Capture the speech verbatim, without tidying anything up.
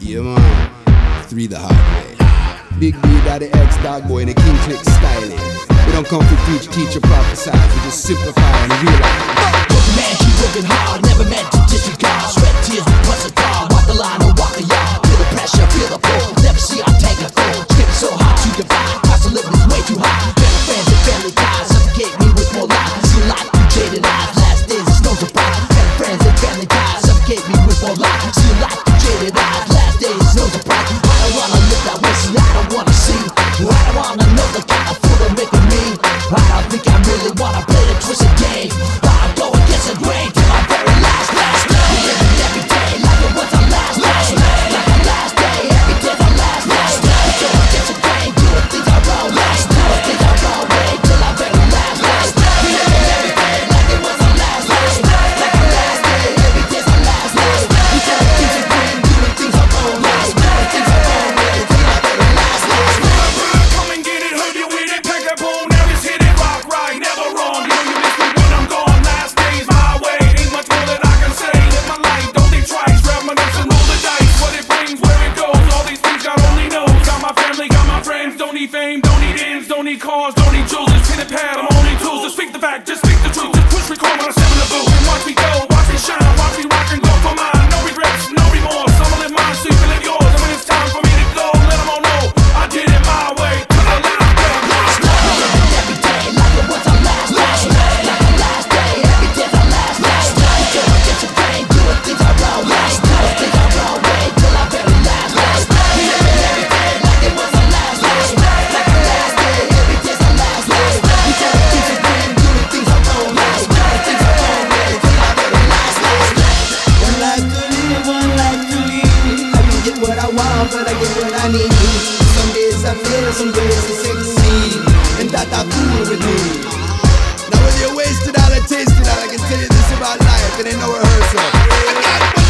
Yeah, man. Three the hard way. Big B, Daddy X, Dog Boy, and the King Click styling. We don't come to preach, teach, or prophesize. We just simplify and realize. Working man, keep working hard. Never meant to disregard. Sweat, tears, we punch the car. Walk the line or walk the yard. Feel the pressure, feel the pull. Never see our tank a fool. Getting so hard to divide. Cost of living is way too high. Better friends and family ties suffocate me with more lies. See life through jaded eyes. Last days, it's no surprise. Better friends and family ties suffocate me with more lies. See life through jaded eyes. Last days, it's no surprise. I don't wanna live that way. See, I don't wanna see. I don't wanna know the kind of fool they're making me. I don't think I really wanna play the twisted game. I go against the grain till my very last last day. Living every day like it was our last last day. Like our last day, every day's our last last day. We go against the grain, doing things our own last. Doing things our own way till our very last last day. We living every day like it was our last last day. Like our last day, every day's our last last day. We go against the grain, doing things our own last. Doing things our own way till our very last last day. Come and get it, heard you with it, pack that boom, now just hit it, rock right, never wrong. You know you miss me when I'm gone. Last days my way, ain't much more that I can say. Live my life, don't think twice, grab my nuts and roll the dice. What it brings, where it goes, all these things God only knows. Got my family, got my friends, don't need fame, don't need ends, don't need cars, don't need jewels. Just pen and pad, I'm only tools. Just speak the fact, just speak the truth. Just push record when I step in the booth and watch me go, watch me shine, watch me rock and go for mine. No regrets, no remorse. I'ma live mine so you can live yours. And when it's time for me to go, let them all know I did it my way. Till the last day, last day. Living every day like it was our last last day. Like our last day, every day's our last last day. We go against the grain, doing things our own last. Doing things our own way till our very last last day. We living every day like it was our last last day. Like our last day, every day's our last last day. We go against the grain, doing things our own last. Doing things our own way till our very last last day. One life to live, one life to live. I don't get what I want, but I get what I need. Some days I fail, some days I succeed, and that are cool with me. Now when you wasted all and tasted all, I can tell you this about life. It ain't no rehearsal. I got